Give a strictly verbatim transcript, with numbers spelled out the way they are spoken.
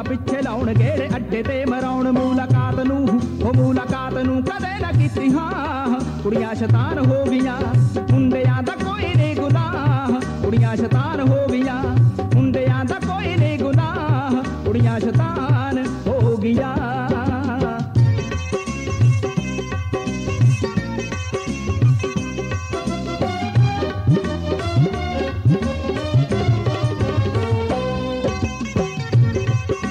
ਮੁੰਡਿਆਂ ਪਿੱਛੇ ਲਾਉਣ ਗੇੜੇ ਅੱਡੇ ਤੇ ਮਰਾਉਣ ਮੁਲਾਕਾਤ ਨੂੰ ਉਹ ਮੁਲਾਕਾਤ ਨੂੰ ਕਦੇ ਨਾ ਕੀਤੀ ਹਾਂ ਕੁੜੀਆਂ ਸ਼ੈਤਾਨ ਹੋ ਗਈਆਂ ਮੁੰਡਿਆਂ ਦਾ ਕੋਈ ਨਹੀਂ ਗੁਨਾਹ ਕੁੜੀਆਂ ਸ਼ੈਤਾਨ ਹੋ ਗਈਆਂ ਮੁੰਡਿਆਂ ਦਾ ਕੋਈ ਨਹੀਂ ਗੁਨਾਹ ਕੁੜੀਆਂ ਸ਼ੈਤਾਨ ਹੋ ਗਈਆਂ